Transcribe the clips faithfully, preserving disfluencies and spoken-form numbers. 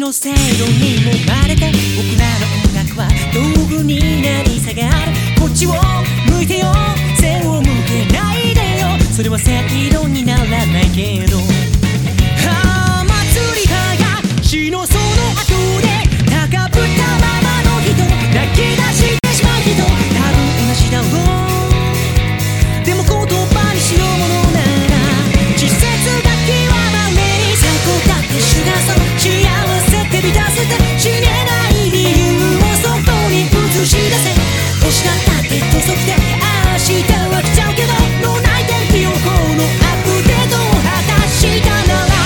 の制度にもまれて僕らの音楽は道具になり下がる。こっちを向いてよ、背を向けないでよ。それは正論にならないけど、ああ祭りはや死のその後で高ぶったままの人、泣き出してしまう人、多分同じだろう。でも言葉にしようものなら季節が極まめに最高だってシュガーソー、幸せって満たせて死ねない理由をそこに映し出せ。星だったって土足で明日は来ちゃうけど、脳内天気予報のアップデートを果たしたなら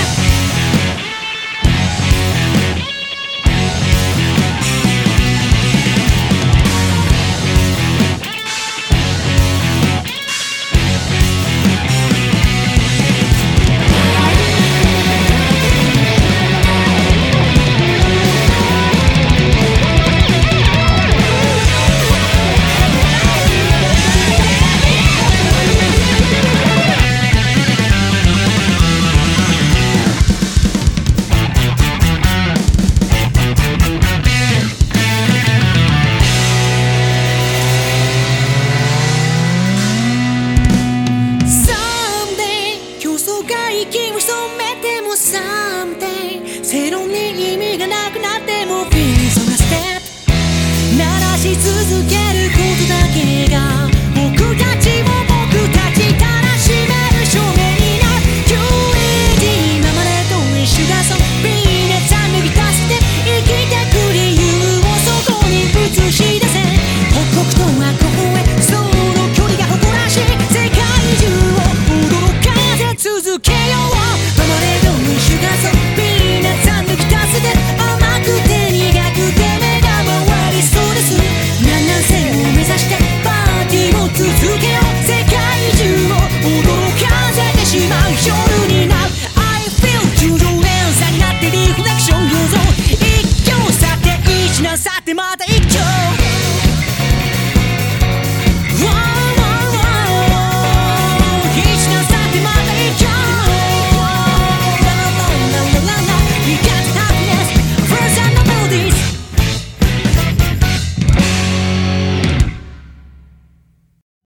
息を潜めても someday 正論に意味がなくなっても Feeling so a step 鳴らし続けることだけが